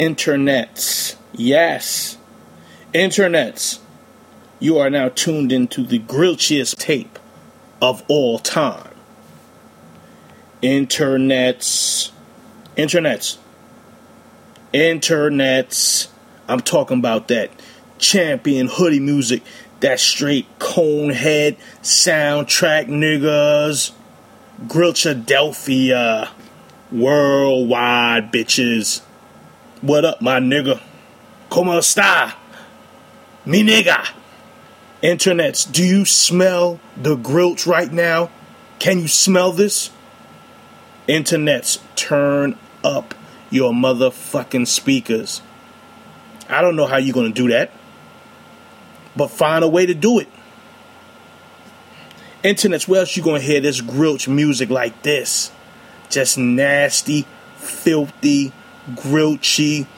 Internets. Yes. Internets. You are now tuned into the grillchiest tape of all time. Internets. I'm talking about that champion hoodie music, that straight conehead soundtrack niggas. Grillchadelphia. Worldwide bitches. What up, my nigga? Como esta? Mi nigga. Internets, do you smell the grilch right now? Can you smell this? Internets, turn up your motherfucking speakers. I don't know how you're going to do that, but find a way to do it. Internets, where else you going to hear this grilch music like this? Just nasty, filthy, grilchy,